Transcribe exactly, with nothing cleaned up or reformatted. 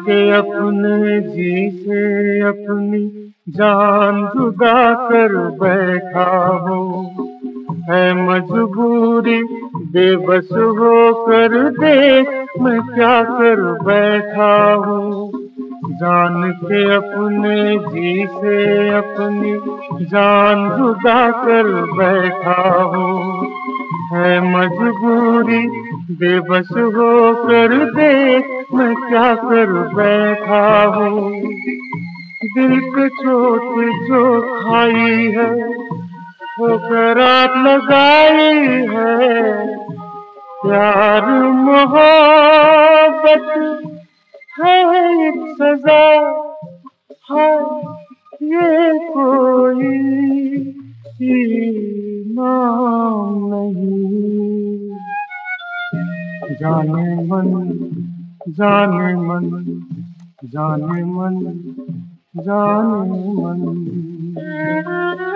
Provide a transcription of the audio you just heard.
के अपने जी से अपनी जान जुदा कर बैठा हूँ। है मजबूरी बेबस होकर देख मैं क्या कर बैठा हूँ। जान के अपने जी से अपनी जान जुदा कर बैठा हूँ। है मजबूरी बेबस होकर देख मैं क्या कर बैठा हूँ। दिल पे चोट जो खाई है ठोकर आप लगाई है। प्यार मोहब्बत है एक सजा, है ये कोई इनाम नहीं। जाने मन जाने मन जाने मन जाने मन।